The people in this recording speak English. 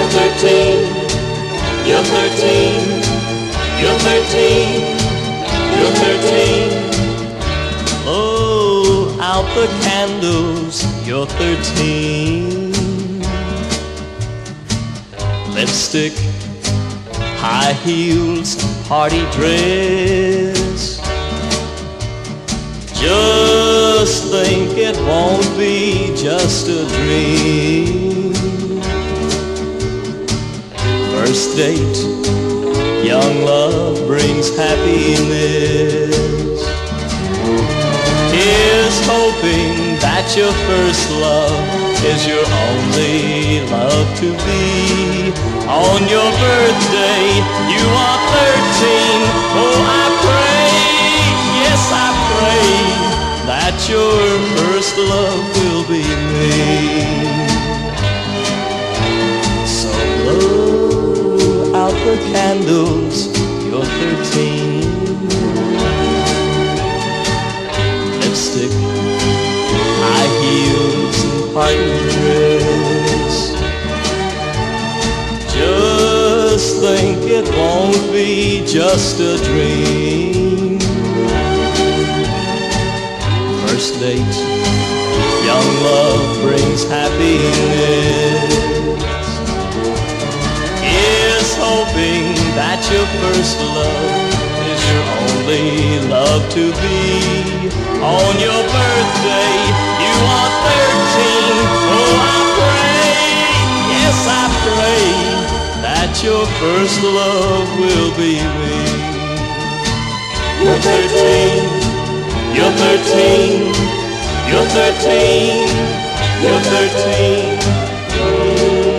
You're 13. You're 13. You're 13. You're 13. Blow out the candles, you're 13. Lipstick, high heels, party dress. Just think it won't be just a dream. First date, young love brings happiness. Here's hoping that your first love is your only love to be. On your birthday, you are 13. Oh, I pray, yes, I pray that your first love will be me. So blow out the candles, you're 13. Lipstick, high heels, and party dress. Just think it won't be just a dream. First date, young love brings happiness. Here's hoping that your first love is your only love to be. On your birthday, you are 13. Oh, I pray, yes, I pray that your first love will be me. You're 13. You're 13. You're 13. You're 13.